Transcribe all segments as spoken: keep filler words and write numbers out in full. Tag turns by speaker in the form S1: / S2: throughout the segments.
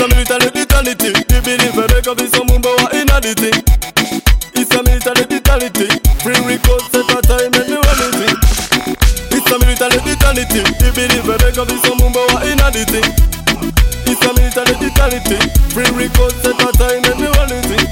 S1: a military brutality. The belief I make up is some mumbo in a thing. It's a military brutality. Free record set a time and do anything. It's a military brutality. The belief I make up is some mumbo in a thing. It's a military brutality. Free record set a time and do anything.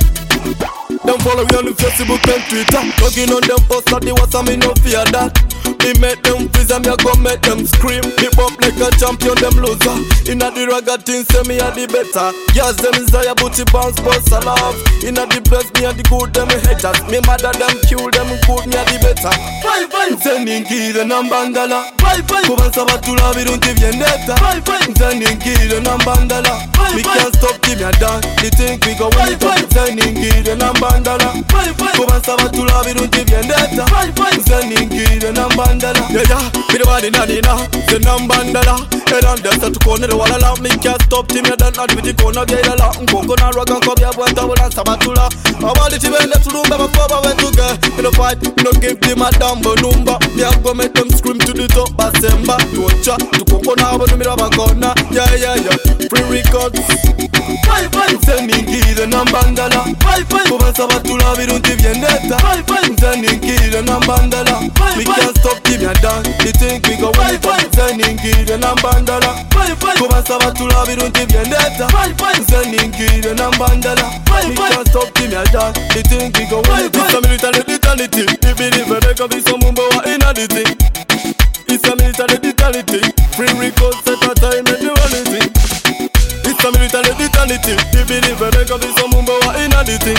S1: Them follow me on the Facebook and Twitter. Logging on them posts that they was a me no fear that. Me make them freeze and me a go make them scream. Me pop like a champion, them loser. Inna the ragga thing say me a the better. Yes, them desire booty bounce boss a laugh. Inna the bless me a the good, them haters. Me mother them kill them good, me a the better. Vai vai, Nzendingire nambandala. Vai vai, kubanza batula birungi vyendeta. Vai vai, Nzendingire nambandala. We can't stop till me a done. They think we go when it up. Nzendingire nambandala. Vai vai, kubanza batula birungi vyendeta. Vai vai, Nzendingire nambandala. Yeah, yeah, me the one in Adina, the Nambandala. Head on the set to corner, the wall allow me can't stop till me done not with the corner. Yeah, la, Unkongo na rock and copy, I want to and Sabatula. I want the children to do better for my way to go. In a fight, me no give them a dumbo number. Me have go make them scream to the top, Basemba. To a chat, to Coco now, but me have a corner. Yeah, yeah, yeah, free records. Bye bye, Nzendingire nambandala. Bye bye, Kuban Sabatula, we don't give vendetta. Bye bye, Nzendingire nambandala. We can't stop till me a done. They think we go when it up. Nzendingire nambandala. Kuban Sabatula, we don't give vendetta. Nzendingire nambandala. We can't stop till me a done. They think we go when it up. It's a military brutality. They believe I make up with some mumbo in a thing. It's a military brutality. Free record set a time and do anything. It's a military brutality. They believe I make up with some mumbo in a thing.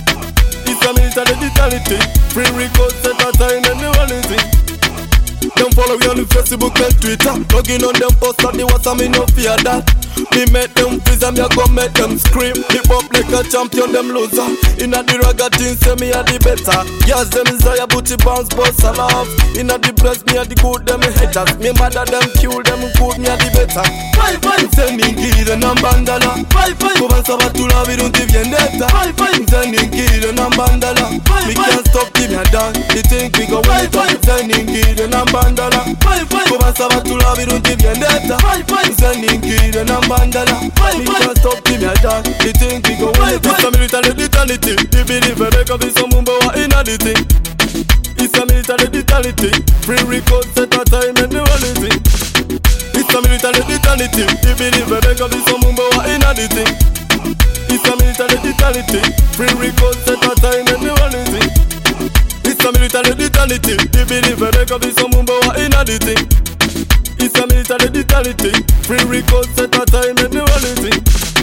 S1: It's a military brutality. Free record set a time and do anything. Them follow me on the Facebook and Twitter. Logging on them posts that they was a me no fear that. Me make them freeze and me a go make them scream. Me pop like a champion, them loser. Inna the ragga thing say me a the better. Yes, them desire booty bounce boss a laugh. Inna the bless me a the good, them haters. Me mother them kill them good, me a the better. Bye bye, Nzendingire nambandala. Bye bye, Kuban Sabatula we don't give vendetta. Bye bye, Nzendingire nambandala. We can't stop till me a done. They think we go when it up. Nzendingire nambandala. Kuban Sabatula we don't give vendetta. Nzendingire nambandala. We can't stop till me a done. They think we go when it up. It's a military brutality. They believe I make up with some mumbo in a thing. It's a military brutality. Free record set a time and do anything. It's a military brutality. They believe I make up with some mumbo in a thing. It's a military brutality. Free record set a time and do anything. It's a military brutality. They believe I make up with some mumbo in a thing. It's a military brutality. Free record set a time and do anything.